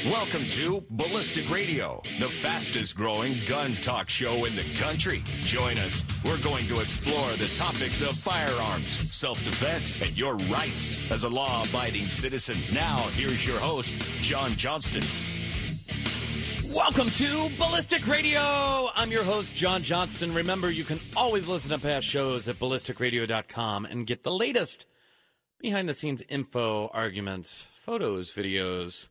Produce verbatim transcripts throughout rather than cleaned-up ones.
Welcome to Ballistic Radio, the fastest growing gun talk show in the country. Join us. We're going to explore the topics of firearms, self-defense, and your rights as a law-abiding citizen. Now, here's your host, John Johnston. Welcome to Ballistic Radio. I'm your host, John Johnston. Remember, you can always listen to past shows at ballistic radio dot com and get the latest behind-the-scenes info, arguments, photos, videos,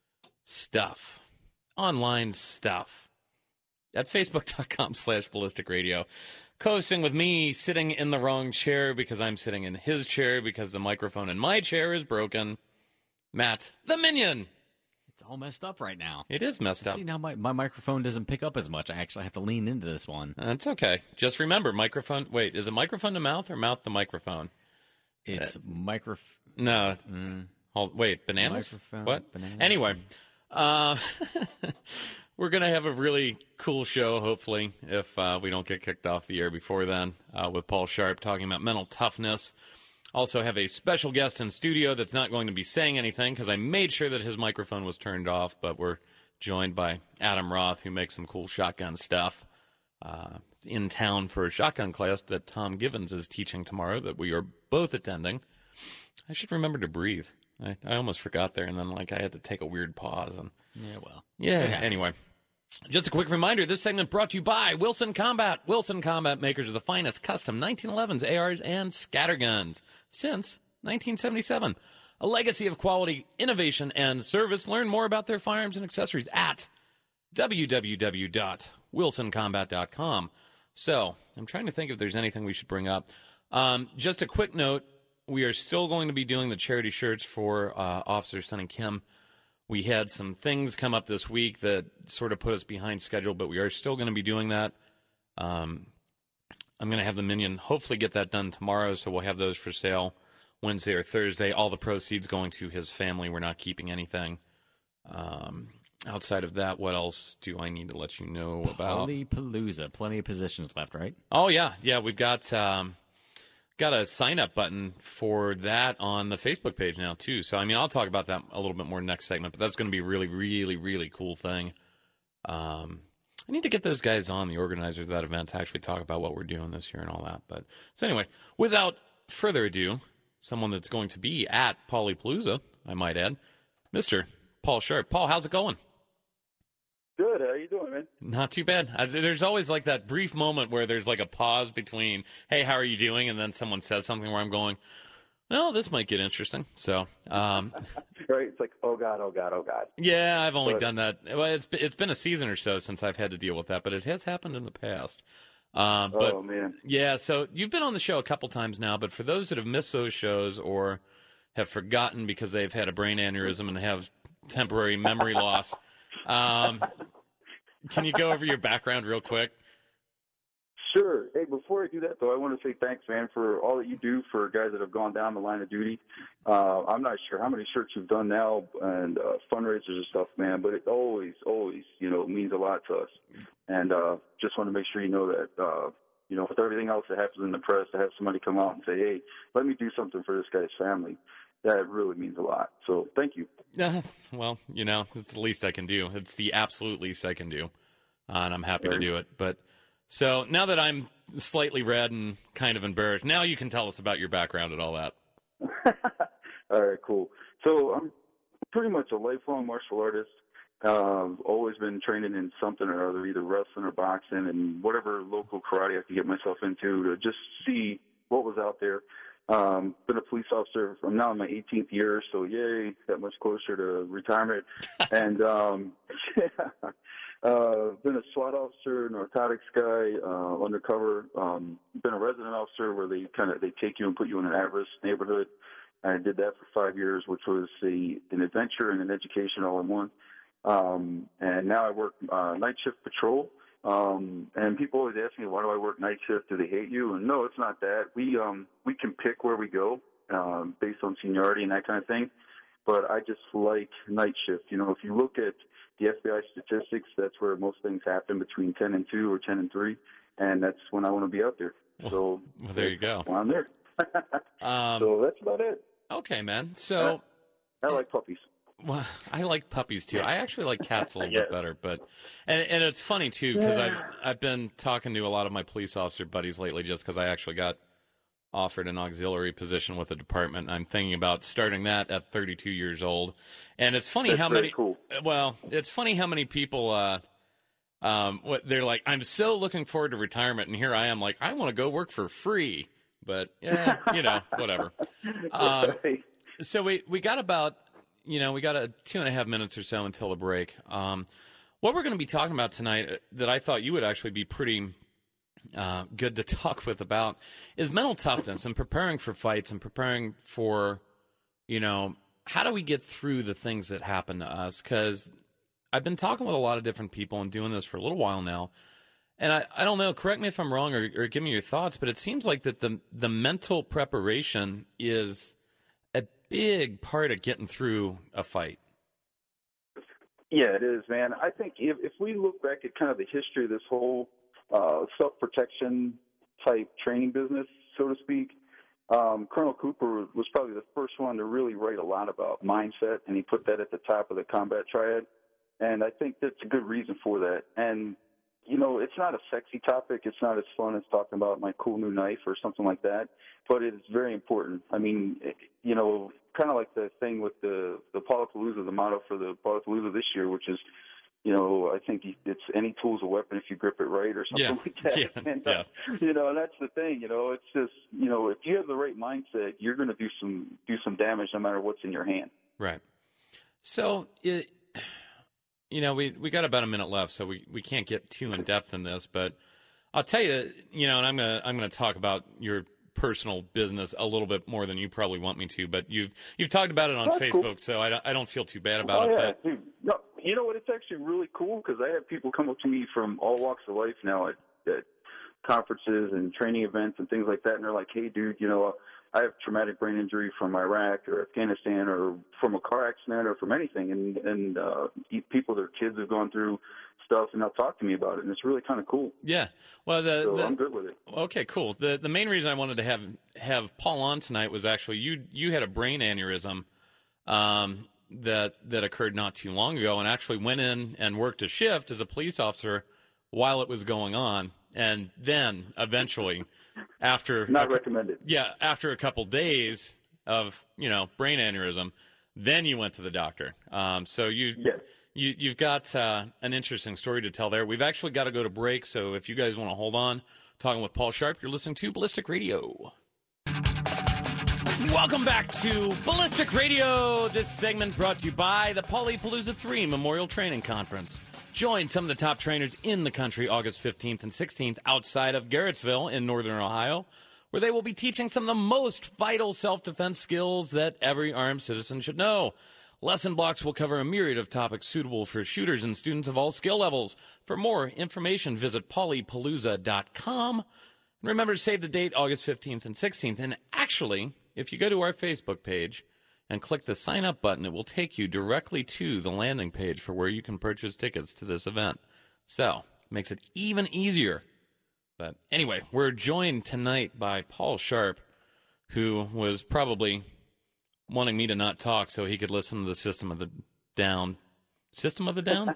stuff, online stuff at facebook.com slash ballistic radio. Coasting with me, sitting in the wrong chair because I'm sitting in his chair because the microphone in my chair is broken. Matt, the Minion. It's all messed up right now. It is messed up. See, now my, my microphone doesn't pick up as much. I actually have to lean into this one. That's okay. Just remember, microphone. Wait, is it microphone to mouth or mouth to microphone? It's uh, micro. No. Mm, Hold, wait, bananas? Microphone, what? bananas. Anyway, uh, we're going to have a really cool show, hopefully, if uh, we don't get kicked off the air before then, uh, with Paul Sharp talking about mental toughness. Also have a special guest in studio that's not going to be saying anything because I made sure that his microphone was turned off, but we're joined by Adam Roth, who makes some cool shotgun stuff, uh, in town for a shotgun class that Tom Givens is teaching tomorrow that we are both attending. I should remember to breathe. I, I almost forgot there, and then like I had to take a weird pause. And Yeah, well. yeah, It happens. anyway. Just a quick reminder, this segment brought to you by Wilson Combat. Wilson Combat, makers of the finest custom nineteen elevens, A Rs, and scatterguns since nineteen seventy-seven. A legacy of quality, innovation, and service. Learn more about their firearms and accessories at w w w dot wilson combat dot com. So, I'm trying to think if there's anything we should bring up. Um, just a quick note, we are still going to be doing the charity shirts for uh, Officer Sonny Kim. We had some things come up this week that sort of put us behind schedule, but we are still going to be doing that. Um, I'm going to have the Minion hopefully get that done tomorrow, so we'll have those for sale Wednesday or Thursday. All the proceeds going to his family. We're not keeping anything. Um, outside of that, what else do I need to let you know about? Polypalooza. Plenty of positions left, right? Oh, yeah. Yeah, we've got... Um, Got a sign-up button for that on the Facebook page now, too. So, I mean, I'll talk about that a little bit more next segment, but that's going to be a really, really, really cool thing. Um, I need to get those guys on, the organizers of that event, to actually talk about what we're doing this year and all that. But so, anyway, without further ado, someone that's going to be at Polypalooza, I might add, Mister Paul Sharp. Paul, how's it going? Good. How you doing, man? Not too bad. Uh, There's always like that brief moment where there's like a pause between, hey, how are you doing? And then someone says something where I'm going, well, this might get interesting. So, um, Right? It's like, oh, God, oh, God, oh, God. yeah, I've only But- done that. Well, it's, it's been a season or so since I've had to deal with that, but it has happened in the past. Um, but oh, man. yeah, so you've been on the show a couple times now, but for those that have missed those shows or have forgotten because they've had a brain aneurysm and have temporary memory loss, um, can you go over your background real quick? Sure. Hey, before I do that, though, I want to say thanks, man, for all that you do for guys that have gone down the line of duty. Uh, I'm not sure how many shirts you've done now and uh, fundraisers and stuff, man, but it always, always, you know, means a lot to us. And uh, just want to make sure you know that, uh, you know, with everything else that happens in the press, to have somebody come out and say, hey, let me do something for this guy's family, that really means a lot. So thank you. Uh, well, you know, it's the least I can do. It's the absolute least I can do, uh, and I'm happy Right. to do it. But so now that I'm slightly red and kind of embarrassed, now you can tell us about your background and all that. All right, cool. So I'm pretty much a lifelong martial artist. Uh, always been training in something or other, either wrestling or boxing, and whatever local karate I could get myself into to just see what was out there. Um, been a police officer. I'm now in my eighteenth year, so yay, that much closer to retirement. and um, yeah, uh, been a SWAT officer, narcotics guy, uh, undercover. Um, been a resident officer where they kind of they take you and put you in an at-risk neighborhood. I did that for five years, which was a an adventure and an education all in one. Um, and now I work uh, night shift patrol. Um, and people always ask me, why do I work night shift? Do they hate you? And no, it's not that. We, um, we can pick where we go, um, based on seniority and that kind of thing. But I just like night shift. You know, if you look at the F B I statistics, that's where most things happen between ten and two or ten and three. And that's when I want to be out there. So Well, there you go. I'm there. Um, so that's about it. okay, man. So I like puppies. Well, I like puppies too. I actually like cats a little Yes. bit better, but and and it's funny too because I've I've been talking to a lot of my police officer buddies lately just because I actually got offered an auxiliary position with the department. I'm thinking about starting that at thirty-two years old, and it's funny That's how very many. cool. Well, it's funny how many people. Uh, um, what they're like. I'm so looking forward to retirement, and here I am, like I want to go work for free, but yeah, you know, whatever. Um, so we we got about. You know, we got a two and a half minutes or so until the break. Um, what we're going to be talking about tonight that I thought you would actually be pretty uh, good to talk with about is mental toughness and preparing for fights and preparing for, you know, how do we get through the things that happen to us? Because I've been talking with a lot of different people and doing this for a little while now. And I, I don't know, correct me if I'm wrong or, or give me your thoughts, but it seems like that the the mental preparation is a big part of getting through a fight. Yeah, it is, man. I think if, if we look back at kind of the history of this whole uh, self-protection type training business, so to speak, um, Colonel Cooper was probably the first one to really write a lot about mindset, and he put that at the top of the combat triad. And I think that's a good reason for that. And, you know, it's not a sexy topic. It's not as fun as talking about my cool new knife or something like that, but it is very important. I mean, it, you know, kind of like the thing with the, the Paulapalooza, the motto for the Paulapalooza this year, which is, you know, I think it's any tool's a weapon if you grip it right or something Yeah. like that. Yeah. And, Yeah. uh, you know, and that's the thing, you know, it's just, you know, if you have the right mindset, you're going to do some, do some damage no matter what's in your hand. Right. So, it, you know, we, we got about a minute left, so we, we can't get too in depth in this, but I'll tell you, you know, and I'm gonna I'm gonna talk about your personal business a little bit more than you probably want me to, but you've you've talked about it on That's Facebook, cool. so I don't, I don't feel too bad about Oh, it. yeah, But dude. No, you know what? It's actually really cool because I have people come up to me from all walks of life now at, at conferences and training events and things like that, and they're like, "Hey, dude, you know, I have traumatic brain injury from Iraq or Afghanistan or from a car accident or from anything," and and uh, people, their kids have gone through stuff, and they'll talk to me about it, and it's really kind of cool. yeah, well, the, So the I'm good with it. okay, cool. The the main reason I wanted to have have Paul on tonight was actually you you had a brain aneurysm um, that that occurred not too long ago, and actually went in and worked a shift as a police officer while it was going on, and then eventually, after Not a, recommended. yeah, after a couple days of you know brain aneurysm, then you went to the doctor. Um, so you. Yes. You, you've got uh, an interesting story to tell there. We've actually got to go to break, so if you guys want to hold on, talking with Paul Sharp, you're listening to Ballistic Radio. Welcome back to Ballistic Radio. This segment brought to you by the Paulapalooza three Memorial Training Conference. Join some of the top trainers in the country August fifteenth and sixteenth outside of Garrettsville in northern Ohio, where they will be teaching some of the most vital self-defense skills that every armed citizen should know. Lesson blocks will cover a myriad of topics suitable for shooters and students of all skill levels. For more information, visit paulapalooza dot com. And remember to save the date, August fifteenth and sixteenth. And actually, if you go to our Facebook page and click the sign up button, it will take you directly to the landing page for where you can purchase tickets to this event. So, it makes it even easier. But anyway, we're joined tonight by Paul Sharp, who was probably wanting me to not talk so he could listen to the System of the Down. System of the Down?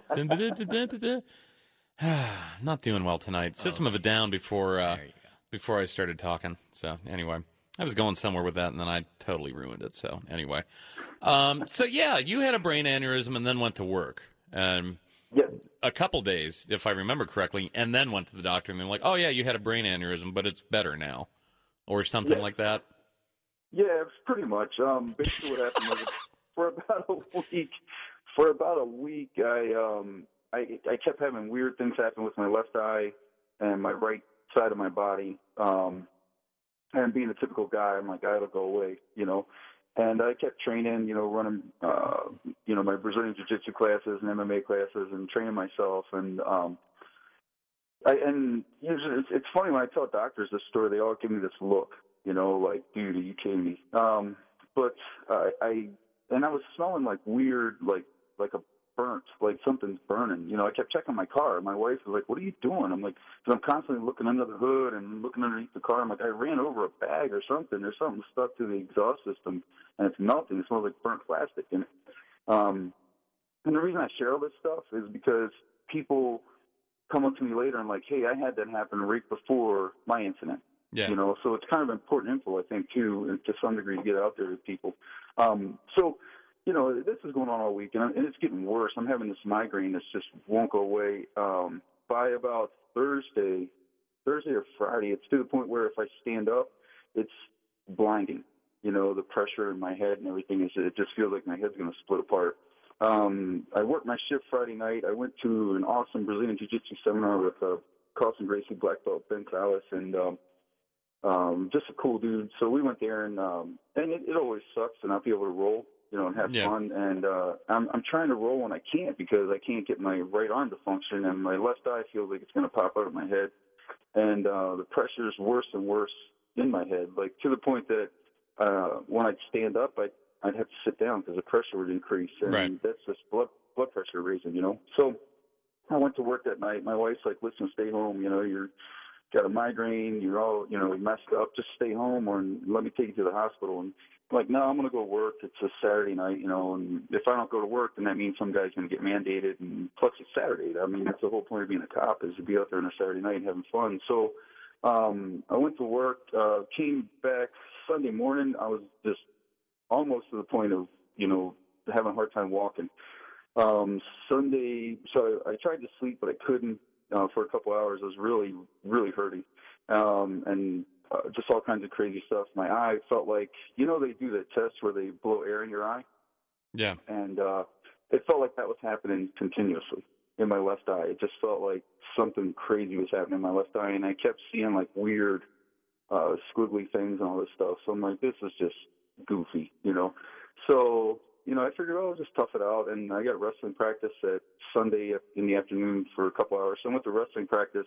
Not doing well tonight. System of a Down before uh, before I started talking. So anyway, I was going somewhere with that, and then I totally ruined it. So anyway, um, so yeah, you had a brain aneurysm and then went to work. Um, Yeah. a couple days, if I remember correctly, and then went to the doctor, and they're like, "Oh yeah, you had a brain aneurysm, but it's better now," or something Yeah. like that. Yeah, it's pretty much. Um, basically, what happened was for about a week. For about a week, I um, I I kept having weird things happen with my left eye and my right side of my body. Um, and being a typical guy, I'm like, it'll go away, you know. And I kept training, you know, running, uh, you know, my Brazilian Jiu-Jitsu classes and M M A classes, and training myself. And um, I and usually it's, it's funny when I tell doctors this story, they all give me this look. You know, like, dude, are you kidding me? Um, but uh, I, and I was smelling like weird, like, like a burnt, like something's burning. You know, I kept checking my car. My wife was like, what are you doing? I'm like, because I'm constantly looking under the hood and looking underneath the car. I'm like, I ran over a bag or something. There's something stuck to the exhaust system, and it's melting. It smells like burnt plastic. And Um, and the reason I share all this stuff is because people come up to me later and like, hey, I had that happen right before my incident. Yeah. You know, so it's kind of important info, I think, too, and to some degree to get out there to people. Um, so, you know, this is going on all week, and, and it's getting worse. I'm having this migraine that just won't go away. Um, by about Thursday, Thursday or Friday, it's to the point where if I stand up, it's blinding. You know, the pressure in my head and everything, is it just feels like my head's going to split apart. Um, I worked my shift Friday night. I went to an awesome Brazilian Jiu-Jitsu seminar with uh, Carlson Gracie, black belt, Ben Salas, and um, um, just a cool dude. So we went there, and um, and it, it always sucks to not be able to roll, you know, and have Yeah. fun. And uh, I'm I'm trying to roll when I can't because I can't get my right arm to function, and my left eye feels like it's going to pop out of my head. And uh, the pressure is worse and worse in my head, like to the point that uh, when I'd stand up, I'd, I'd have to sit down because the pressure would increase. And Right. that's just blood, blood pressure raising, you know. So I went to work that night. My wife's like, listen, stay home. You know, you're got a migraine. You're all, you know, messed up. Just stay home or let me take you to the hospital. And I'm like, no, I'm going to go work. It's a Saturday night, you know, and if I don't go to work, then that means some guy's going to get mandated. And plus it's Saturday. I mean, that's the whole point of being a cop is to be out there on a Saturday night and having fun. So um, I went to work, uh, came back Sunday morning. I was just almost to the point of, you know, having a hard time walking. Um, Sunday, so I, I tried to sleep, but I couldn't uh, for a couple hours. I was really, really hurting. Um, and uh, just all kinds of crazy stuff. My eye felt like, you know, they do that test where they blow air in your eye. Yeah. And uh, it felt like that was happening continuously in my left eye. It just felt like something crazy was happening in my left eye. And I kept seeing like weird uh, squiggly things and all this stuff. So I'm like, this is just goofy, you know. So, you know, I figured, oh, I'll just tough it out. And I got wrestling practice at Sunday in the afternoon for a couple hours. So I went to wrestling practice.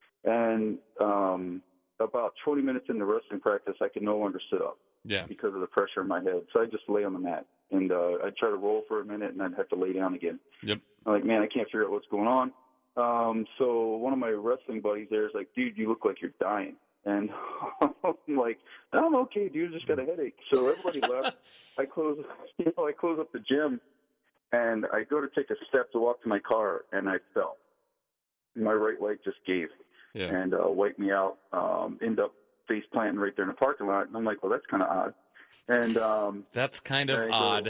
And um, about twenty minutes into wrestling practice, I could no longer sit up Yeah. because of the pressure in my head. So I just lay on the mat. And uh, I'd try to roll for a minute, and I'd have to lay down again. Yep. I'm like, man, I can't figure out what's going on. Um, so one of my wrestling buddies there is like, dude, you look like you're dying. And I'm like, I'm okay, dude. Just got a headache. So everybody left. I close, you know, I close up the gym, and I go to take a step to walk to my car, and I fell. My right leg just gave Yeah. and uh, wiped me out. Um, end up face planting right there in the parking lot. And I'm like, well, that's kind of odd. And um, That's kind of I go, odd.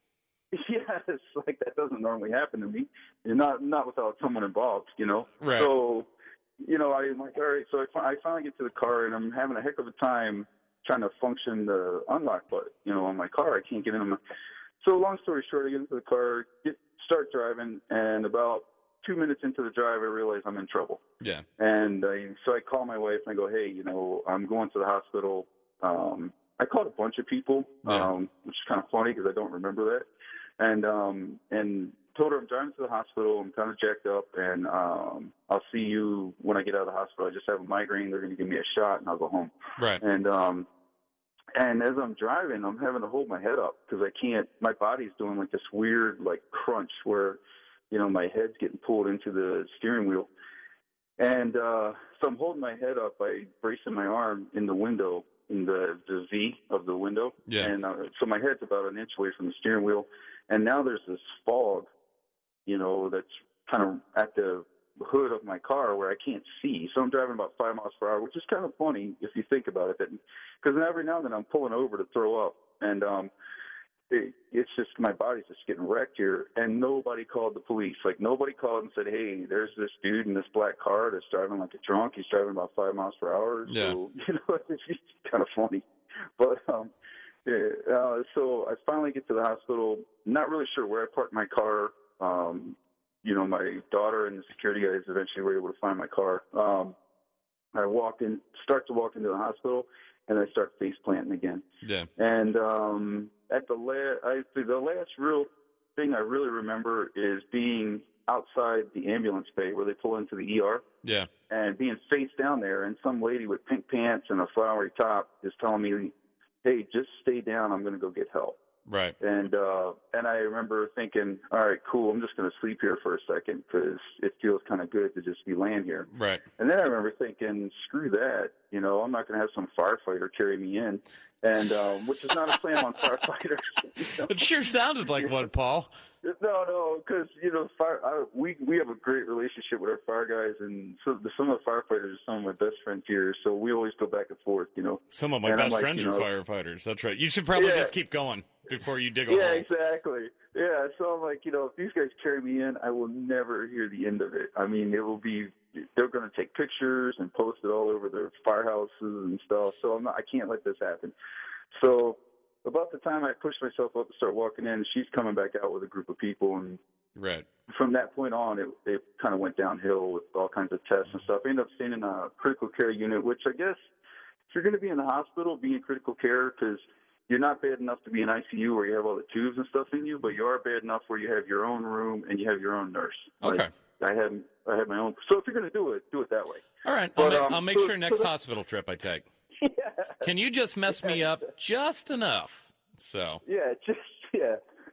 yeah, it's like that doesn't normally happen to me. And not not without someone involved, you know. Right. So, you know, I'm like, all right. So I, fi- I finally get to the car, and I'm having a heck of a time trying to function the unlock button, you know, on my car. I can't get in. My... So long story short, I get into the car, get start driving, and about two minutes into the drive, I realize I'm in trouble. Yeah. And I, so I call my wife and I go, hey, you know, I'm going to the hospital. Um, I called a bunch of people, Yeah. um, which is kind of funny because I don't remember that. And um, and told her I'm driving to the hospital. I'm kind of jacked up, and um, I'll see you when I get out of the hospital. I just have a migraine. They're going to give me a shot, and I'll go home. Right. And um, and as I'm driving, I'm having to hold my head up because I can't. My body's doing like this weird like crunch where, you know, my head's getting pulled into the steering wheel. And uh, so I'm holding my head up by bracing my arm in the window, in the, the V of the window. Yeah. And uh, so my head's about an inch away from the steering wheel. And now there's this fog, you know, that's kind of at the hood of my car where I can't see. So I'm driving about five miles per hour, which is kind of funny if you think about it. Because every now and then I'm pulling over to throw up. And um, it, it's just my body's just getting wrecked here. And nobody called the police. Like, nobody called and said, hey, there's this dude in this black car that's driving like a drunk. He's driving about five miles per hour. Yeah. So, you know, it's just kind of funny. But, um, yeah, uh, so I finally get to the hospital, not really sure where I parked my car. Um, you know, my daughter and the security guys eventually were able to find my car. Um, I walk in, start to walk into the hospital, and I start face planting again. Yeah. And um, at the last, I the last real thing I really remember is being outside the ambulance bay where they pull into the E R. Yeah. And being face down there, and some lady with pink pants and a flowery top is telling me, hey, just stay down. I'm going to go get help. Right. And uh, and I remember thinking, all right, cool, I'm just going to sleep here for a second because it feels kind of good to just be laying here. Right. And then I remember thinking, screw that, you know, I'm not going to have some firefighter carry me in, and um, which is not a slam on firefighters. You know? It sure sounded like one, Paul. No, no, because you know, fire. I, we we have a great relationship with our fire guys, and so the, some of the firefighters are some of my best friends here. So we always go back and forth, you know. Some of my and best like, friends you know, are firefighters. That's right. You should probably yeah. just keep going before you dig a Yeah, hole. exactly. Yeah, so I'm like, you know, if these guys carry me in, I will never hear the end of it. I mean, it will be. They're going to take pictures and post it all over their firehouses and stuff. So I'm not. I can't let this happen. So. About the time I pushed myself up to start walking in, she's coming back out with a group of people, and right. from that point on, it, it kind of went downhill with all kinds of tests and stuff. I ended up staying in a critical care unit, which I guess if you're going to be in the hospital, be in critical care because you're not bad enough to be in I C U where you have all the tubes and stuff in you, but you are bad enough where you have your own room and you have your own nurse. Okay. Like, I had I had my own. So if you're going to do it, do it that way. All right. But, I'll, ma- um, I'll make so, sure next so that, hospital trip I take. Yeah. Can you just mess me up just enough? So yeah, just yeah.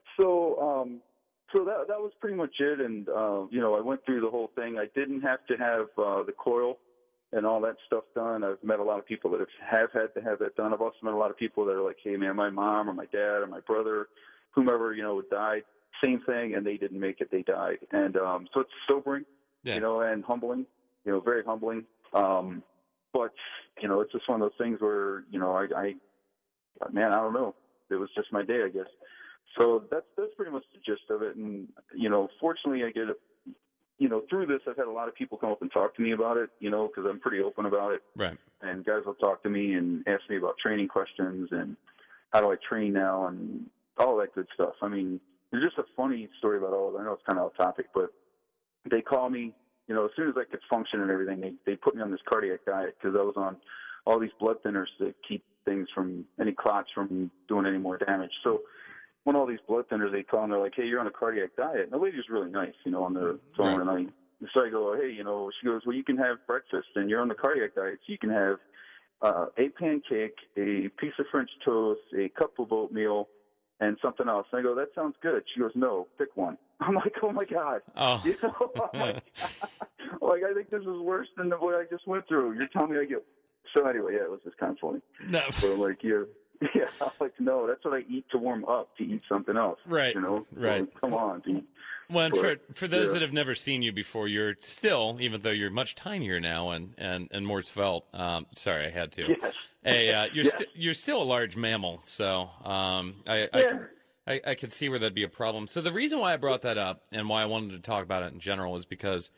So um, so that that was pretty much it, and uh, you know, I went through the whole thing. I didn't have to have uh, the coil and all that stuff done. I've met a lot of people that have, have had to have that done. I've also met a lot of people that are like, hey man, my mom or my dad or my brother, whomever you know died, same thing, and they didn't make it. They died, and um, so it's sobering, yeah. you know, and humbling, you know, very humbling. Um, but you know, it's just one of those things where you know, I, I man, I don't know. It was just my day, I guess. So that's that's pretty much the gist of it. And you know, fortunately, I get, you know, through this, I've had a lot of people come up and talk to me about it. You know, because I'm pretty open about it. Right. And guys will talk to me and ask me about training questions and how do I train now and all that good stuff. I mean, there's just a funny story about all of it. I know it's kind of off topic, but they call me. You know, as soon as I could function and everything, they they put me on this cardiac diet because I was on all these blood thinners to keep things from any clots from doing any more damage. So when all these blood thinners, they call and they're like, hey, you're on a cardiac diet. And the lady was really nice, you know, on the phone. Right. And I, so I go, hey, you know, she goes, well, you can have breakfast and you're on the cardiac diet. So you can have uh, a pancake, a piece of French toast, a cup of oatmeal, and something else. And I go, that sounds good. She goes, no, pick one. I'm like, oh my God. Oh. You know, like, like, I think this is worse than the what I just went through. You're telling me I get. So anyway, yeah, it was just kind of funny. No. So I'm like, yeah, yeah. I'm like, no, that's what I eat to warm up, to eat something else. Right. You know. Right. So, come on, dude. Well, and but, for for those yeah. that have never seen you before, you're still, even though you're much tinier now and and, and more svelte. Um, sorry, I had to. Yes. Hey, uh, you're yes. st- you're still a large mammal, so um, I. Yeah. I I, I could see where that'd be a problem. So the reason why I brought that up and why I wanted to talk about it in general is because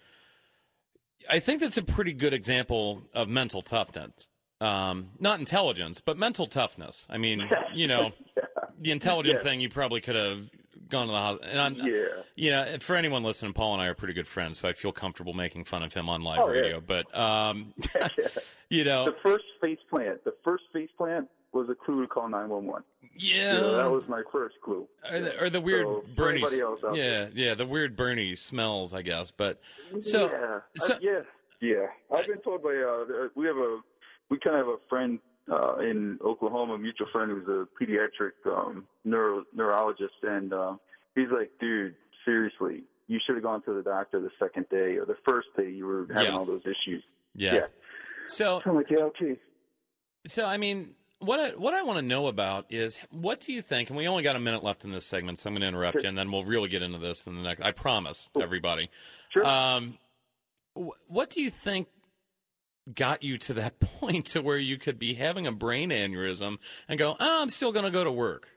I think that's a pretty good example of mental toughness. Um, not intelligence, but mental toughness. I mean, you know, yeah. the intelligent yeah. thing, you probably could have gone to the hospital. And I'm, yeah. you know, for anyone listening, Paul and I are pretty good friends, so I feel comfortable making fun of him on live oh, radio. Yeah. But, um, you know. The first face plant, the first face plant was a clue to call nine one one. Yeah. You know, that was my first clue. Or the, or the weird so, Bernie. Else out yeah, there. yeah, the weird Bernie smells, I guess. But, so. Yeah. so I, yeah. Yeah. I've been told by, uh, we have a, we kind of have a friend, Uh, in Oklahoma, a mutual friend who's a pediatric um, neuro, neurologist, and uh, he's like, dude, seriously, you should have gone to the doctor the second day or the first day you were having yeah. all those issues. Yeah. yeah. So, so I'm like, yeah, okay. So, I mean, what I, what I want to know about is, what do you think, and we only got a minute left in this segment, so I'm going to interrupt sure. you, and then we'll really get into this in the next, I promise, cool. everybody. Sure. Um, wh- what do you think got you to that point to where you could be having a brain aneurysm and go, oh, I'm still going to go to work?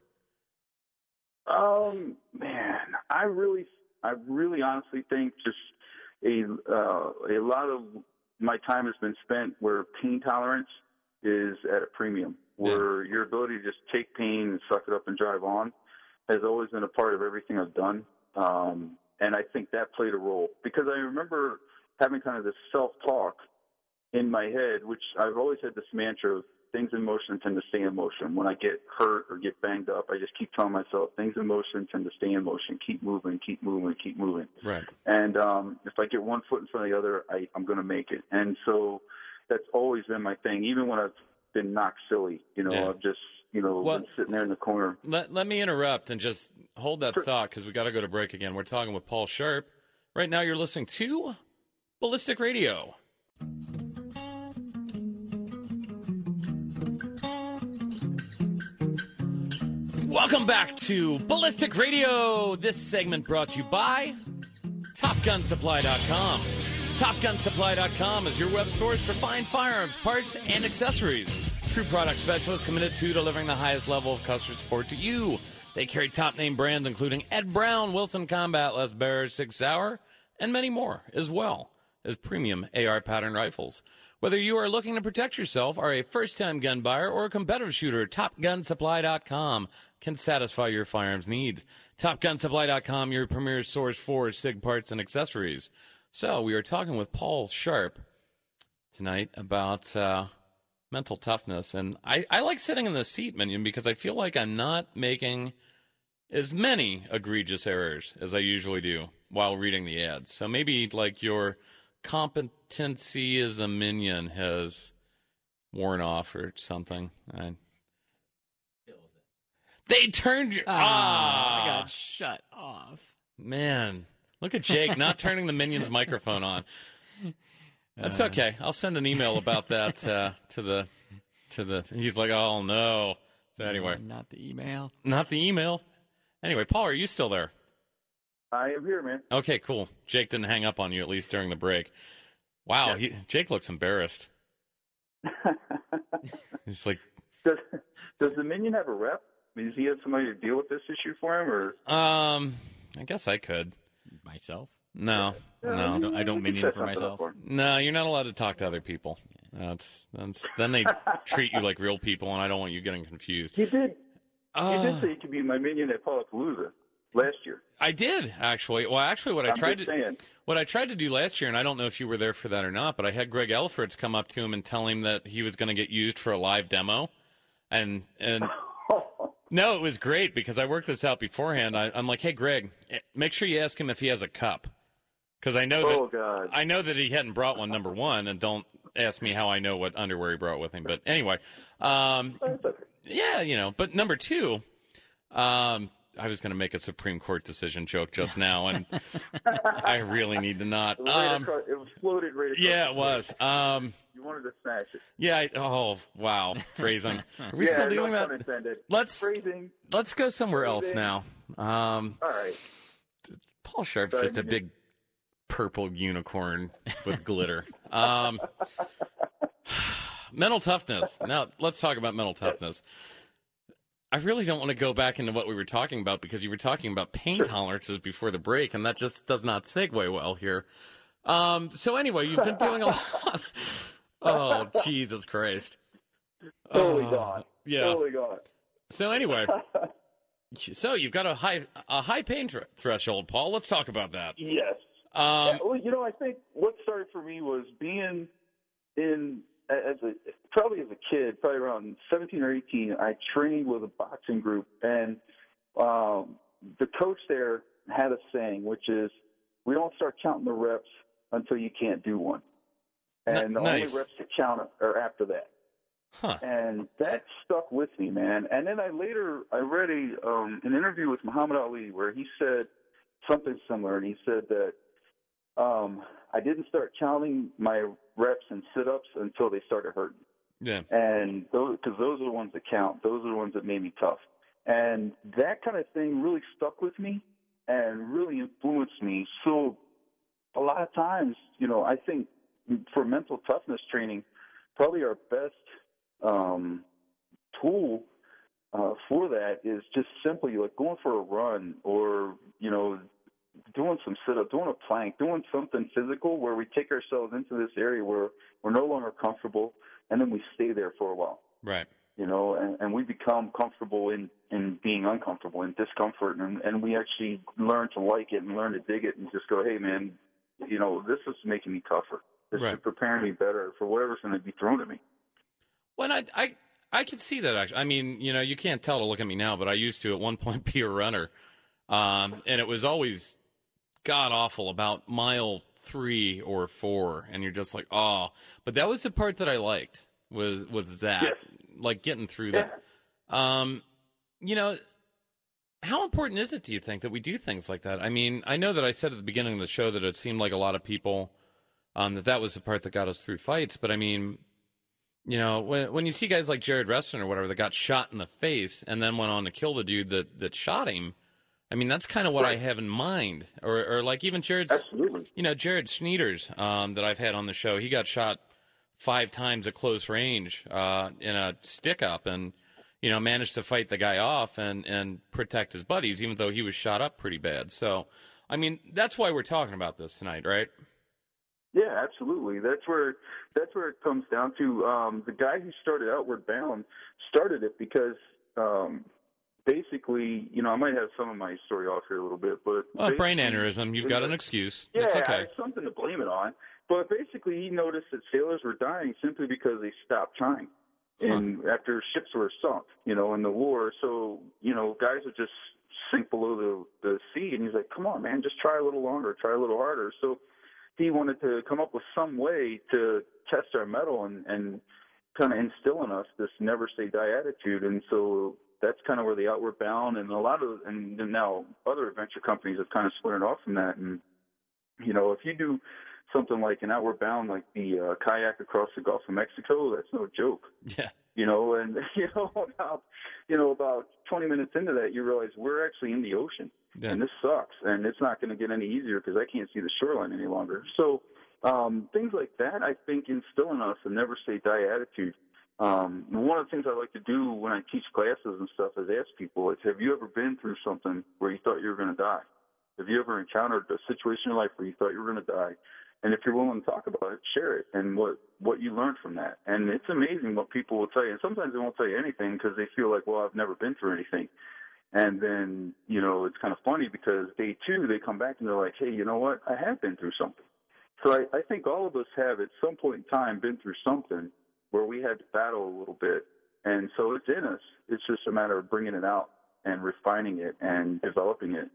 Um, man, I really, I really honestly think just a, uh, a lot of my time has been spent where pain tolerance is at a premium, where yeah. your ability to just take pain and suck it up and drive on has always been a part of everything I've done. Um, and I think that played a role because I remember having kind of this self-talk in my head, which I've always had this mantra of things in motion tend to stay in motion. When I get hurt or get banged up, I just keep telling myself things in motion tend to stay in motion. Keep moving, keep moving, keep moving. Right. And um, if I get one foot in front of the other, I, I'm going to make it. And so that's always been my thing. Even when I've been knocked silly, you know, yeah. I've just you know, Well, been sitting there in the corner. Let, let me interrupt and just hold that Sure. thought because we got to go to break again. We're talking with Paul Sharp. Right now you're listening to Ballistic Radio. Welcome back to Ballistic Radio. This segment brought to you by Top Gun Supply dot com. Top Gun Supply dot com is your web source for fine firearms, parts, and accessories. True product specialists committed to delivering the highest level of customer support to you. They carry top-name brands including Ed Brown, Wilson Combat, Les Bear, Sig Sauer, and many more, as well as premium A R pattern rifles. Whether you are looking to protect yourself, are a first-time gun buyer, or a competitive shooter, Top Gun Supply dot com can satisfy your firearms needs. Top Gun Supply dot com, your premier source for SIG parts and accessories. So we are talking with Paul Sharp tonight about uh, mental toughness. And I, I like sitting in the seat, Minion, because I feel like I'm not making as many egregious errors as I usually do while reading the ads. So maybe like your competency as a minion has worn off or something. I, they turned your... Ah, Ah, I got shut off. Man, look at Jake not turning the Minion's microphone on. That's okay. I'll send an email about that uh, to the to the. He's like, oh no. So anyway, Not the email. not the email. Anyway, Paul, are you still there? I am here, man. Okay, cool. Jake didn't hang up on you at least during the break. Wow, Yeah. he, Jake looks embarrassed. He's like, Does, does the Minion have a rep? I mean, does he have somebody to deal with this issue for him, or? um, I guess I could. Myself? No, Yeah, no. I don't, I don't we can minion set for something up myself. for him. No, you're not allowed to talk to other people. That's that's then they treat you like real people, and I don't want you getting confused. He did. Uh, he did say he could be my Minion at Palapalooza last year. I did actually. Well, actually, what I I'm tried just to saying. what I tried to do last year, and I don't know if you were there for that or not, but I had Greg Elford's come up to him and tell him that he was going to get used for a live demo, and and no, it was great because I worked this out beforehand. I, I'm like, hey, Greg, make sure you ask him if he has a cup, because I know that Oh, God. I know that he hadn't brought one. Number one, and don't ask me how I know what underwear he brought with him. But anyway, um, That's okay. yeah, you know. But number two, um, I was going to make a Supreme Court decision joke just now, and I really need to not. It was, right Um, across, it was floated right across. yeah, the it was. Um, You wanted to smash it. yeah. I, oh, wow, phrasing. Are we yeah, still doing no that? pun intended. Let's Phrasing. let's go somewhere else now. Um, All right. Paul Sharp's Sorry, just a you- big purple unicorn with glitter. Um, mental toughness. Now, let's talk about mental toughness. I really don't want to go back into what we were talking about because you were talking about pain tolerances before the break, and that just does not segue well here. Um, so anyway, you've been doing a lot. Oh, Jesus Christ. Totally Oh, gone. yeah. Totally gone. So anyway, so you've got a high a high pain thr threshold, Paul. Let's talk about that. Yes. Um, Yeah, well, you know, I think what started for me was being in as a probably as a kid, probably around seventeen or eighteen. I trained with a boxing group, and um, the coach there had a saying, which is, "We don't start counting the reps until you can't do one, and N- the nice. only reps to count are after that." Huh. And that stuck with me, man. And then I later I read a um, an interview with Muhammad Ali where he said something similar, and he said that um, I didn't start counting my reps and sit-ups until they started hurting. Yeah. And those, because those are the ones that count. Those are the ones that made me tough. And that kind of thing really stuck with me and really influenced me. So a lot of times, you know, I think for mental toughness training, probably our best um, tool uh, for that is just simply like going for a run or, you know, doing some sit-up, doing a plank, doing something physical where we take ourselves into this area where we're no longer comfortable, and then we stay there for a while, Right. you know, and, and we become comfortable in, in being uncomfortable, in discomfort, and, and we actually learn to like it and learn to dig it and just go, hey, man, you know, this is making me tougher. This Right. is preparing me better for whatever's going to be thrown at me. Well, I, I, I could see that, actually. I mean, you know, you can't tell to look at me now, but I used to at one point be a runner. Um, and it was always god-awful about mile three or four. And you're just like, oh. But that was the part that I liked, was, was that. Yes. Like, getting through Yeah. that. Um, you know, how important is it, do you think, that we do things like that? I mean, I know that I said at the beginning of the show that it seemed like a lot of people, um, that that was the part that got us through fights. But, I mean, you know, when when you see guys like Jared Reston or whatever that got shot in the face and then went on to kill the dude that, that shot him, I mean, that's kind of what right. I have in mind. Or, or like even Jared's, Absolutely. you know, Jared Sneeders um, that I've had on the show, he got shot five times at close range uh, in a stick-up and, you know, managed to fight the guy off and, and protect his buddies, even though he was shot up pretty bad. So, I mean, that's why we're talking about this tonight, right? Yeah, absolutely. That's where that's where it comes down to. Um, the guy who started Outward Bound started it because um, basically, you know, I might have some of my story off here a little bit, but well, brain aneurysm. You've got an excuse. Yeah, it's okay. I have something to blame it on. But basically, he noticed that sailors were dying simply because they stopped trying. And huh. after ships were sunk, you know, in the war, so, you know, guys would just sink below the, the sea. And he's like, come on, man, just try a little longer, try a little harder. So he wanted to come up with some way to test our mettle and, and kind of instill in us this never say die attitude. And so that's kind of where the Outward Bound and a lot of, and now other adventure companies have kind of splintered off from that. And, you know, if you do something like an Outward Bound, like the uh, kayak across the Gulf of Mexico, that's no joke. Yeah. You know, and, you know, about, you know, about twenty minutes into that, you realize we're actually in the ocean. Yeah. And this sucks. And it's not going to get any easier because I can't see the shoreline any longer. So um, things like that, I think, instill in us a never say die attitude. Um, one of the things I like to do when I teach classes and stuff is ask people, is, have you ever been through something where you thought you were going to die? Have you ever encountered a situation in life where you thought you were going to die? And if you're willing to talk about it, share it and what, what you learned from that. And it's amazing what people will tell you. And sometimes they won't tell you anything because they feel like, well, I've never been through anything. And then, you know, it's kind of funny because day two, they come back and they're like, hey, you know what? I have been through something. So I, I think all of us have at some point in time been through something where we had to battle a little bit. And so it's in us. It's just a matter of bringing it out and refining it and developing it.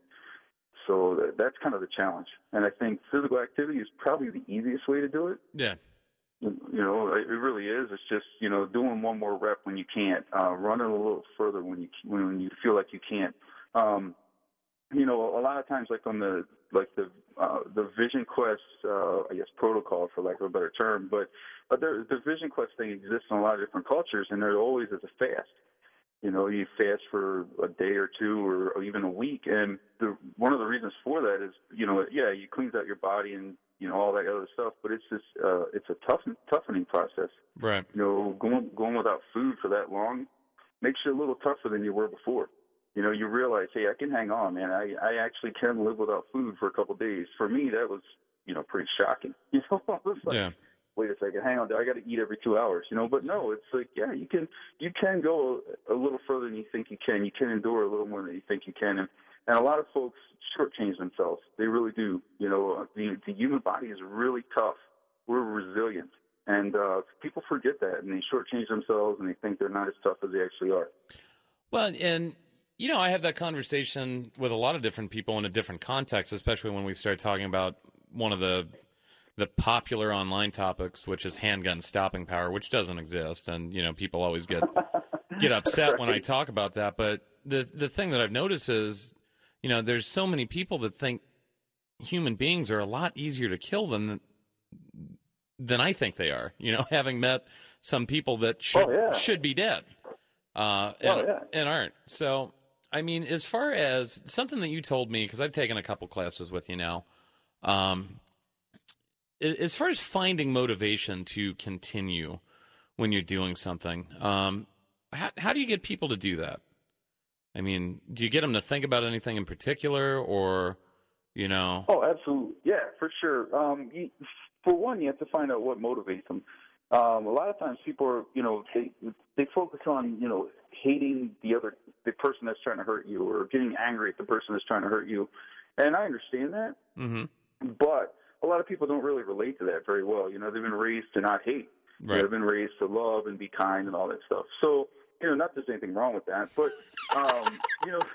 So that's kind of the challenge. And I think physical activity is probably the easiest way to do it. Yeah. You know, it really is. It's just, you know, doing one more rep when you can't, uh, running a little further when you when you feel like you can't. Um, you know, a lot of times, like on the like the uh, the Vision Quest, uh, I guess protocol for lack of a better term, but but there, the Vision Quest thing exists in a lot of different cultures, and there always is a fast. You know, you fast for a day or two or, or even a week. And the, one of the reasons for that is, you know, yeah, you cleans out your body and, you know, all that other stuff, but it's just, uh, it's a tough, toughening process. Right. You know, going, going without food for that long makes you a little tougher than you were before. You know, you realize, hey, I can hang on, man. I, I actually can live without food for a couple of days. For me, that was, you know, pretty shocking. You know, it was like, yeah. Wait a second, hang on, I got to eat every two hours, you know. But no, it's like, yeah, you can you can go a little further than you think you can. You can endure a little more than you think you can, and, and a lot of folks shortchange themselves. They really do. You know, the the human body is really tough. We're resilient, and uh, people forget that, and they shortchange themselves, and they think they're not as tough as they actually are. Well, and you know, I have that conversation with a lot of different people in a different context, especially when we start talking about one of the the popular online topics, which is handgun stopping power, which doesn't exist. And, you know, people always get get upset right. when I talk about that. But the the thing that I've noticed is, you know, there's so many people that think human beings are a lot easier to kill than than I think they are. You know, having met some people that should, oh, yeah. should be dead uh, and, oh, yeah. and aren't. So, I mean, as far as something that you told me, because I've taken a couple classes with you now, um, as far as finding motivation to continue when you're doing something, um, how, how do you get people to do that? I mean, do you get them to think about anything in particular, or, you know? Oh, absolutely. Yeah, for sure. Um, you, for one, you have to find out what motivates them. Um, a lot of times people are, you know, they they focus on, you know, hating the other, the person that's trying to hurt you, or getting angry at the person that's trying to hurt you. And I understand that. Mm-hmm. But a lot of people don't really relate to that very well. You know, they've been raised to not hate. Right. They've been raised to love and be kind and all that stuff. So, you know, not that there's anything wrong with that, but, um, you know,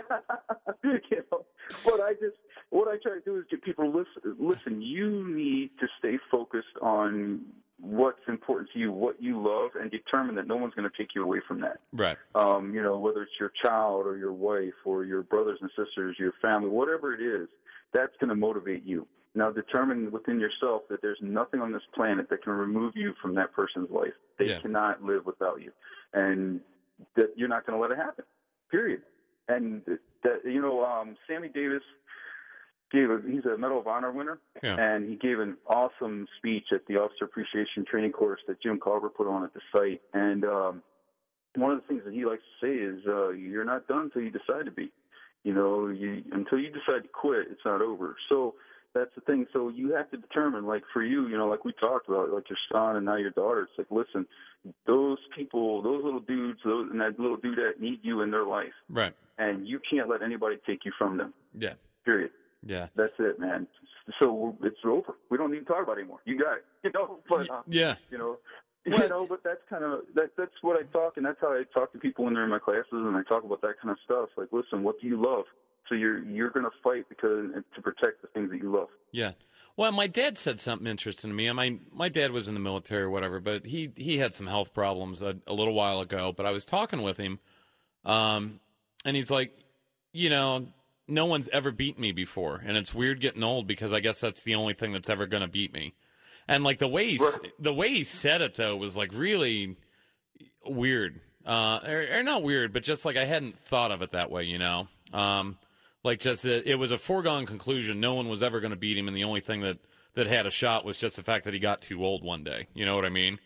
you know, but I just, what I try to do is get people to listen, listen, you need to stay focused on what's important to you, what you love, and determine that no one's going to take you away from that. Right. Um, you know, whether it's your child or your wife or your brothers and sisters, your family, whatever it is, that's going to motivate you. Now, determine within yourself that there's nothing on this planet that can remove you from that person's life. They Yeah. cannot live without you, and that you're not going to let it happen, period. And that, you know, um, Sammy Davis gave a, he's a Medal of Honor winner, Yeah. and he gave an awesome speech at the Officer Appreciation Training Course that Jim Carver put on at the site. And um, one of the things that he likes to say is, uh, you're not done until you decide to be. You know, you, until you decide to quit, it's not over. So that's the thing. So you have to determine, like for you, you know, like we talked about, like your son and now your daughter, it's like, listen, those people, those little dudes, those, and that little dudette need you in their life. Right. And you can't let anybody take you from them. Yeah. Period. Yeah. That's it, man. So it's over. We don't need to talk about it anymore. You got it. You know, but uh, Yeah. you know, Well- you know, but that's kind of that. That's what I talk, and that's how I talk to people when they're in my classes, and I talk about that kind of stuff. Like, listen, what do you love? So you're you're going to fight because to protect the things that you love. Yeah. Well, my dad said something interesting to me. I mean, my dad was in the military or whatever, but he, he had some health problems a, a little while ago. But I was talking with him, um, and he's like, you know, no one's ever beat me before, and it's weird getting old because I guess that's the only thing that's ever going to beat me. And like the way he, Right. the way he said it though was like really weird, uh, or, or not weird, but just like I hadn't thought of it that way, you know. Um, Like, just that it was a foregone conclusion. No one was ever going to beat him, and the only thing that, that had a shot was just the fact that he got too old one day. You know what I mean?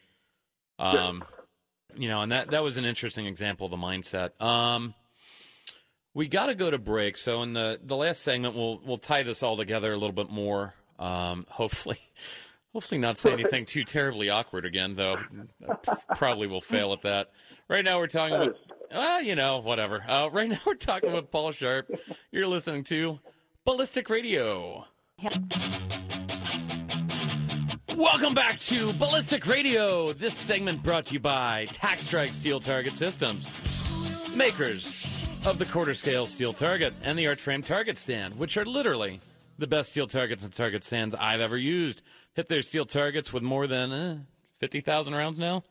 Um, you know, and that, that was an interesting example of the mindset. Um, we got to go to break. So in the, the last segment, we'll we'll tie this all together a little bit more. Um, hopefully, hopefully not say anything too terribly awkward again, though. Probably will fail at that. Right now, we're talking about. Uh, you know, whatever. Uh, right now we're talking with Paul Sharp. You're listening to Ballistic Radio. Welcome back to Ballistic Radio. This segment brought to you by Tac Strike Steel Target Systems, makers of the quarter scale steel target and the arch frame target stand, which are literally the best steel targets and target stands I've ever used. Hit their steel targets with more than uh, fifty thousand rounds now.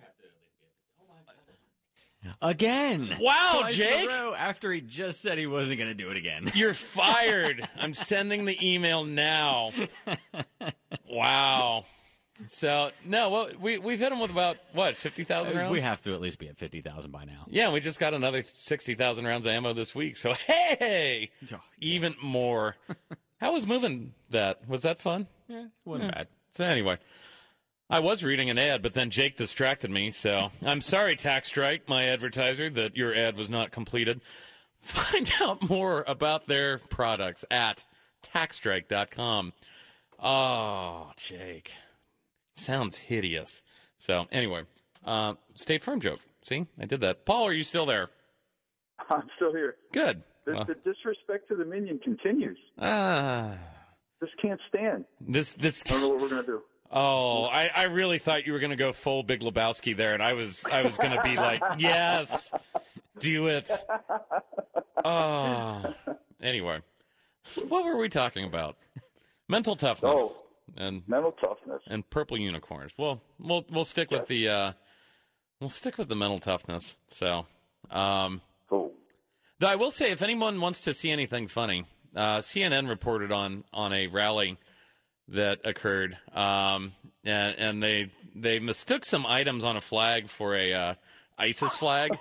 Again. Wow, Twice in a Jake. row after he just said he wasn't going to do it again. You're fired. I'm sending the email now. Wow. So, no, well, we, we've hit him with about, what, fifty thousand rounds? We have to at least be at fifty thousand by now. Yeah, we just got another sixty thousand rounds of ammo this week. So, hey, even more. How was moving that? Was that fun? Yeah, wasn't bad. So, anyway. I was reading an ad, but then Jake distracted me, so I'm sorry, Tac Strike, my advertiser, that your ad was not completed. Find out more about their products at tac strike dot com. Oh, Jake. Sounds hideous. So, anyway, uh, State Farm joke. See, I did that. Paul, are you still there? I'm still here. Good. The, Well, the disrespect to the minion continues. ah, This can't stand. this, this. I don't know what we're gonna do. Oh, I, I really thought you were going to go full Big Lebowski there, and I was I was going to be like, yes, do it. Oh, anyway, what were we talking about? Mental toughness Oh. and Mental toughness. and purple unicorns. Well, we'll we'll stick with the uh, we'll stick with the mental toughness. So, um, Cool. though I will say, if anyone wants to see anything funny, uh, C N N reported on on a rally that occurred, um, and, and they they mistook some items on a flag for a uh, ISIS flag.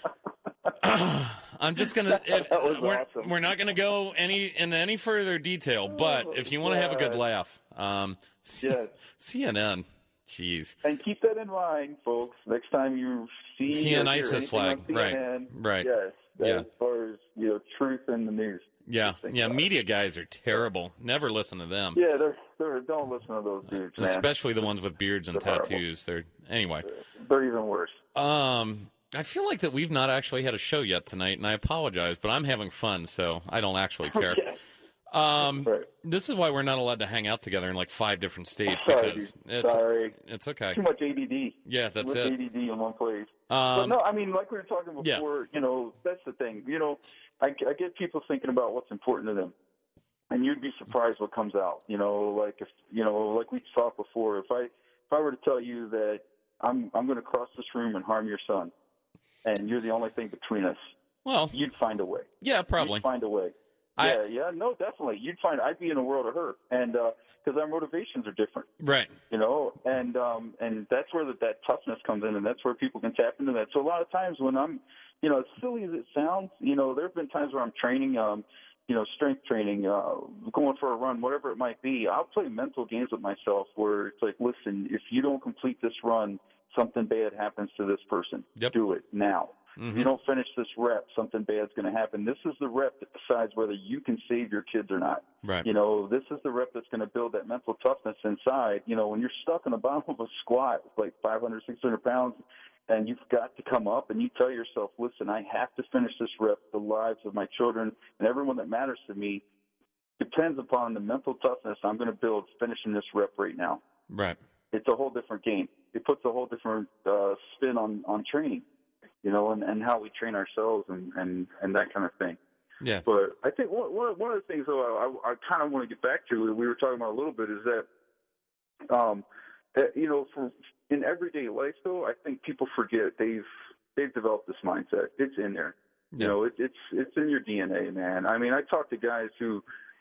I'm just gonna. It, That was we're awesome. we're not gonna go any into any further detail, but if you want to have a good God. laugh, um, C- Yes. C N N, jeez, And keep that in mind, folks. Next time you see, See an or hear ISIS anything flag. on C N N, Right, right. Yes. Yeah. As far as you know, truth in the news. yeah, Just think yeah. about it. Media guys are terrible. Never listen to them, Yeah, they're they're don't listen to those dudes, man. especially the ones with beards and They're horrible. tattoos. They're anyway. They're even worse. Um, I feel like that we've not actually had a show yet tonight, and I apologize, but I'm having fun, so I don't actually care. Okay. Um, Right. this is why we're not allowed to hang out together in like five different states Sorry, because dude. it's Sorry. it's okay. Too much A D D. Yeah, that's Too much it. A D D in one place. but Um, no, I mean, like we were talking yeah. before, you know, that's the thing. You know, I, I get people thinking about what's important to them. And you'd be surprised what comes out. You know, like if, you know, like we talked before, if I, if I were to tell you that I'm I'm going to cross this room and harm your son, and you're the only thing between us, Well, you'd find a way. yeah, probably. You'd find a way. I, yeah, yeah, no, definitely. You'd find I'd be in a world of hurt, and because uh, our motivations are different, right. you know, and um, and that's where the, that toughness comes in, and that's where people can tap into that. So a lot of times when I'm, you know, as silly as it sounds, you know, there have been times where I'm training, um, you know, strength training, uh, going for a run, whatever it might be. I'll play mental games with myself where it's like, listen, if you don't complete this run, something bad happens to this person. Yep. Do it now. Mm-hmm. If you don't finish this rep, something bad's going to happen. This is the rep that decides whether you can save your kids or not. Right. You know, this is the rep that's going to build that mental toughness inside. You know, when you're stuck in the bottom of a squat with like five hundred, six hundred pounds, and you've got to come up and you tell yourself, listen, I have to finish this rep. The lives of my children and everyone that matters to me depends upon the mental toughness I'm going to build finishing this rep right now. Right. It's a whole different game. It puts a whole different uh, spin on, on training, you know, and, and how we train ourselves and, and, and that kind of thing. Yeah. But I think one, one of the things, though, I, I kind of want to get back to, we were talking about a little bit, is that, um, that, you know, for in everyday life, though, I think people forget they've they've developed this mindset. It's in there. Yeah. You know, it, it's it's in your D N A, man. I mean, I talk to guys who,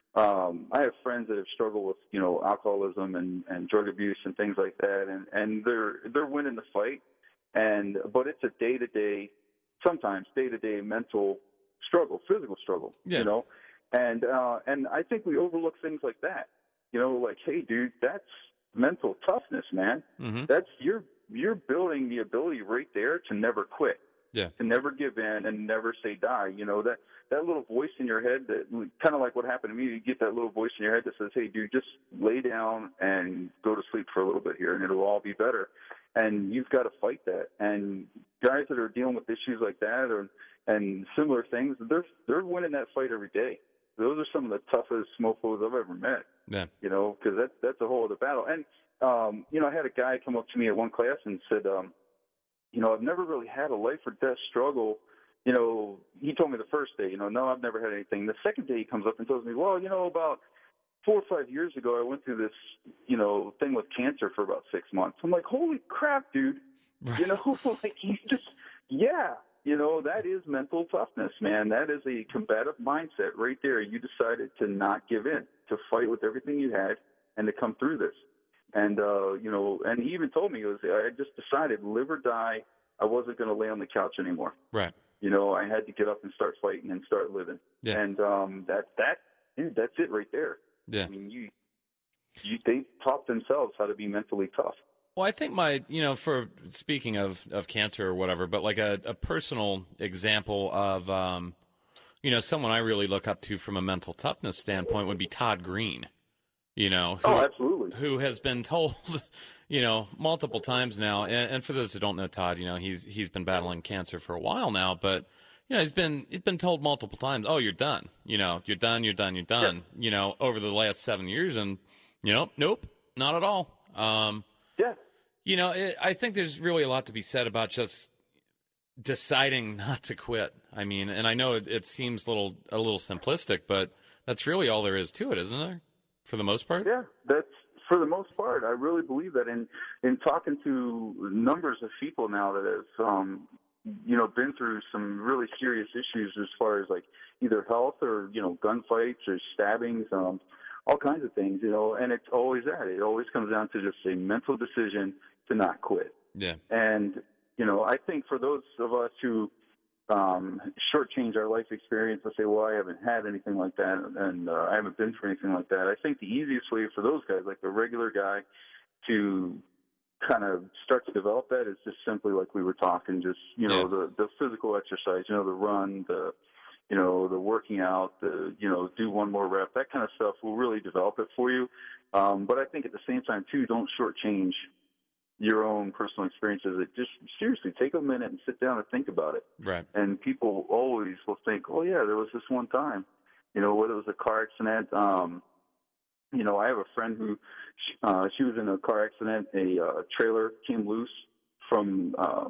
um, I have friends that have struggled with, you know, alcoholism and, and drug abuse and things like that, and, and they're they're winning the fight. And but it's a day to day, sometimes day to day mental struggle, physical struggle. Yeah. You know, and uh, and I think we overlook things like that. You know, like, hey, dude, that's mental toughness, man. Mm-hmm. That's you're you're building the ability right there to never quit. Yeah. To never give in and never say die. You know, that that little voice in your head that kind of like what happened to me. You get that little voice in your head that says, hey, dude, just lay down and go to sleep for a little bit here, and it'll all be better. And you've got to fight that. And guys that are dealing with issues like that or and similar things, they're they're winning that fight every day. Those are some of the toughest mofos I've ever met. Yeah. You know, because that's that's a whole other battle. And um, you know, I had a guy come up to me at one class and said, um, you know, I've never really had a life or death struggle. You know, he told me the first day, you know, no, I've never had anything. The second day he comes up and tells me, well, you know, about four or five years ago, I went through this, you know, thing with cancer for about six months. I'm like, holy crap, dude. Right. You know, like he's just, yeah, you know, that is mental toughness, man. That is a combative mindset right there. You decided to not give in, to fight with everything you had and to come through this. And, uh, you know, and he even told me, he was, I just decided live or die. I wasn't going to lay on the couch anymore. Right. You know, I had to get up and start fighting and start living. Yeah. And um, that, that, dude, that's it right there. Yeah. I mean, you, you, they taught themselves how to be mentally tough. Well, I think my, you know, for speaking of, of cancer or whatever, but like a, a personal example of, um, you know, someone I really look up to from a mental toughness standpoint would be Todd Green, you know. Who, oh, absolutely. Who has been told, you know, multiple times now, and, and for those who don't know Todd, you know, he's he's been battling cancer for a while now, but, you know, he's been he's been told multiple times, oh, you're done, you know, you're done, you're done, you're done, yeah. you know, over the last seven years, and, you know, nope, not at all. Um, yeah. You know, it, I think there's really a lot to be said about just deciding not to quit. I mean, and I know it, it seems little a little simplistic, but that's really all there is to it, isn't there? For the most part? Yeah, that's for the most part. I really believe that. In in talking to numbers of people now that have, um, you know, been through some really serious issues as far as like either health or, you know, gunfights or stabbings, um, all kinds of things, you know, and it's always that. It always comes down to just a mental decision to not quit. Yeah. And, you know, I think for those of us who um, shortchange our life experience and say, well, I haven't had anything like that and uh, I haven't been through anything like that, I think the easiest way for those guys, like the regular guy, to kind of start to develop that is just simply like we were talking, just, you know, yeah. the, the physical exercise, you know, the run, the, you know, the working out, the, you know, do one more rep, that kind of stuff will really develop it for you. Um, but I think at the same time, too, don't shortchange your own personal experiences. It just seriously take a minute and sit down and think about it. Right. And people always will think, oh, yeah, there was this one time, you know, whether it was a car accident. Um, you know, I have a friend who, uh, she was in a car accident. A uh, trailer came loose from uh,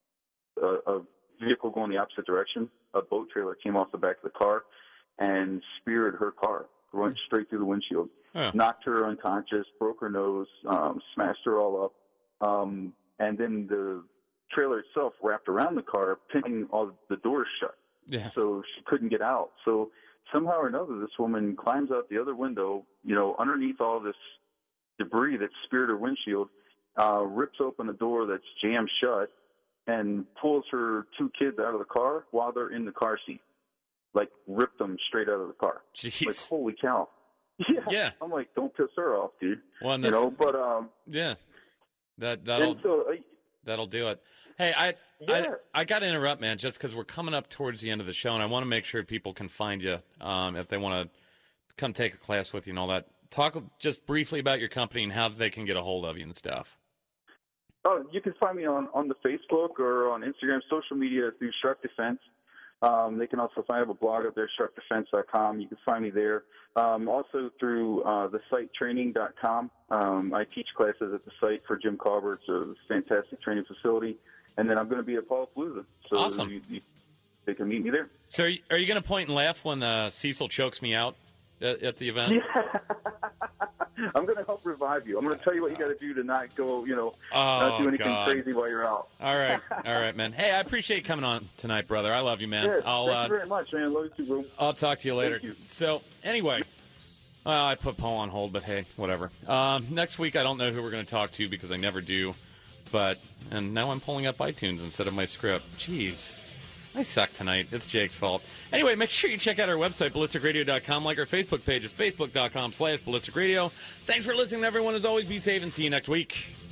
a, a vehicle going the opposite direction. A boat trailer came off the back of the car and speared her car, went straight through the windshield. Huh. knocked her unconscious, broke her nose, um, smashed her all up. Um, and then the trailer itself wrapped around the car, pinning all the doors shut. Yeah. So she couldn't get out. So somehow or another, this woman climbs out the other window, you know, underneath all this debris that speared her windshield, uh, rips open the door that's jammed shut, and pulls her two kids out of the car while they're in the car seat. Like, ripped them straight out of the car. Jeez. Like, holy cow. Yeah. Yeah. I'm like, don't piss her off, dude. Well, and you that's- know, but, um, Yeah. That, that'll, and so, uh, that'll do it. Hey, I, Yeah. I, I got to interrupt, man, just because we're coming up towards the end of the show, and I want to make sure people can find you um, if they want to come take a class with you and all that. Talk just briefly about your company and how they can get a hold of you and stuff. Oh, you can find me on, on the Facebook or on Instagram, social media through Sharp Defense. Um, they can also find I have a blog up there, sharp defense dot com. You can find me there. Um, also through uh, the site training dot com. Um, I teach classes at the site for Jim Carver. It's a fantastic training facility. And then I'm going to be at Paulapalooza. So Awesome. you, you, they can meet me there. So are you, are you going to point and laugh when uh, Cecil chokes me out at, at the event? Yeah. I'm going to help revive you. I'm going to tell you what you got to do to not go, you know, not Oh, do anything God. crazy while you're out. All right. All right, man. Hey, I appreciate you coming on tonight, brother. I love you, man. Yes, I'll, thank uh, you very much, man. Love you too, bro. I'll talk to you later. Thank you. So, anyway, well, I put Paul on hold, but hey, whatever. Um, next week, I don't know who we're going to talk to because I never do. But, and now I'm pulling up iTunes instead of my script. Jeez. I suck tonight. It's Jake's fault. Anyway, make sure you check out our website, ballistic radio dot com, like our Facebook page at facebook dot com slash ballistic radio. Thanks for listening, everyone. As always, be safe and see you next week.